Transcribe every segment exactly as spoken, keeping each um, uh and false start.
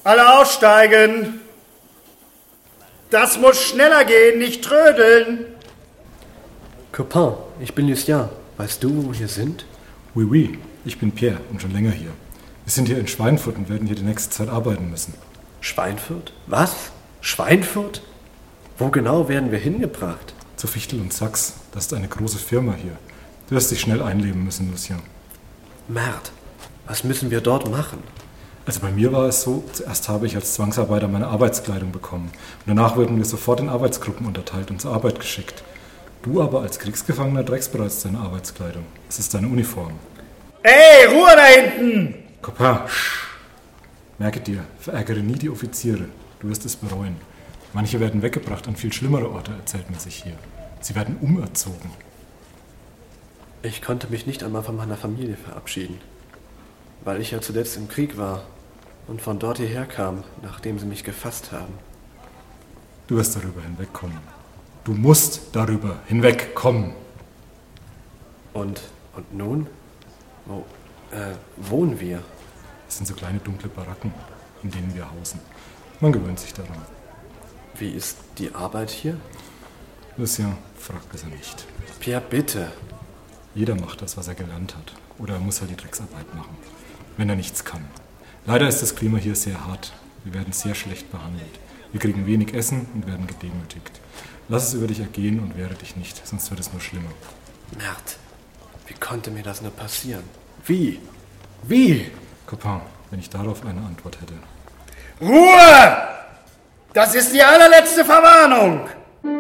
Alle aussteigen! Das muss schneller gehen, nicht trödeln! Copain, ich bin Lucien. Weißt du, wo wir hier sind? Oui, oui, ich bin Pierre und schon länger hier. Wir sind hier in Schweinfurt und werden hier die nächste Zeit arbeiten müssen. Schweinfurt? Was? Schweinfurt? Wo genau werden wir hingebracht? Zu Fichtel und Sachs. Das ist eine große Firma hier. Du wirst dich schnell einleben müssen, Lucien. Merd, was müssen wir dort machen? Also bei mir war es so, zuerst habe ich als Zwangsarbeiter meine Arbeitskleidung bekommen. Und danach wurden wir sofort in Arbeitsgruppen unterteilt und zur Arbeit geschickt. Du aber als Kriegsgefangener trägst bereits deine Arbeitskleidung. Es ist deine Uniform. Ey, Ruhe da hinten! Copain, merke dir, verärgere nie die Offiziere. Du wirst es bereuen. Manche werden weggebracht an viel schlimmere Orte, erzählt man sich hier. Sie werden umerzogen. Ich konnte mich nicht einmal von meiner Familie verabschieden, weil ich ja zuletzt im Krieg war und von dort hierher kam, nachdem sie mich gefasst haben. Du wirst darüber hinwegkommen. Du musst darüber hinwegkommen. Und, und nun? Wo äh, wohnen wir? Es sind so kleine dunkle Baracken, in denen wir hausen. Man gewöhnt sich daran. Wie ist die Arbeit hier? Lucien fragt es ja nicht. Pierre, bitte. Jeder macht das, was er gelernt hat. Oder er muss halt die Drecksarbeit machen, wenn er nichts kann. Leider ist das Klima hier sehr hart. Wir werden sehr schlecht behandelt. Wir kriegen wenig Essen und werden gedemütigt. Lass es über dich ergehen und wehre dich nicht, sonst wird es nur schlimmer. Merd, wie konnte mir das nur passieren? Wie? Wie? Copain, wenn ich darauf eine Antwort hätte. Ruhe! Das ist die allerletzte Verwarnung!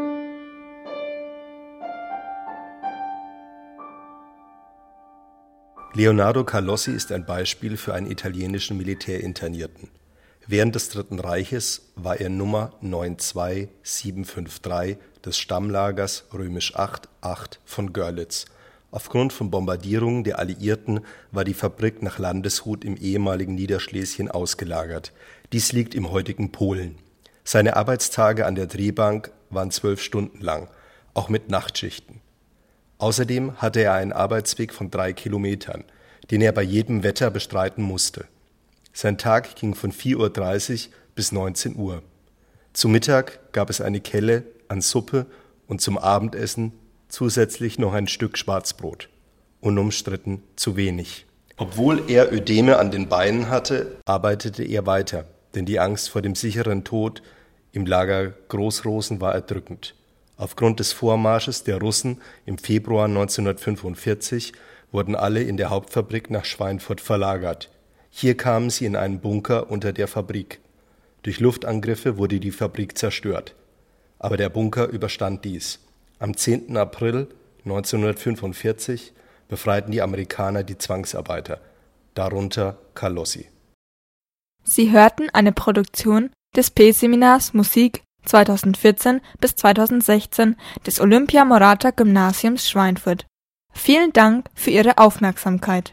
Leonardo Carlossi ist ein Beispiel für einen italienischen Militärinternierten. Während des Dritten Reiches war er Nummer neun zwei sieben fünf drei des Stammlagers römisch acht acht von Görlitz. Aufgrund von Bombardierungen der Alliierten war die Fabrik nach Landeshut im ehemaligen Niederschlesien ausgelagert. Dies liegt im heutigen Polen. Seine Arbeitstage an der Drehbank waren zwölf Stunden lang, auch mit Nachtschichten. Außerdem hatte er einen Arbeitsweg von drei Kilometern, den er bei jedem Wetter bestreiten musste. Sein Tag ging von vier Uhr dreißig bis neunzehn Uhr. Zu Mittag gab es eine Kelle an Suppe und zum Abendessen zusätzlich noch ein Stück Schwarzbrot. Unumstritten zu wenig. Obwohl er Ödeme an den Beinen hatte, arbeitete er weiter, denn die Angst vor dem sicheren Tod im Lager Großrosen war erdrückend. Aufgrund des Vormarsches der Russen im Februar neunzehnhundertfünfundvierzig wurden alle in der Hauptfabrik nach Schweinfurt verlagert. Hier kamen sie in einen Bunker unter der Fabrik. Durch Luftangriffe wurde die Fabrik zerstört. Aber der Bunker überstand dies. Am zehnten April neunzehnhundertfünfundvierzig befreiten die Amerikaner die Zwangsarbeiter, darunter Carlossi. Sie hörten eine Produktion des P-Seminars Musik zweitausendvierzehn bis zweitausendsechzehn des Olympia-Morata-Gymnasiums Schweinfurt. Vielen Dank für Ihre Aufmerksamkeit.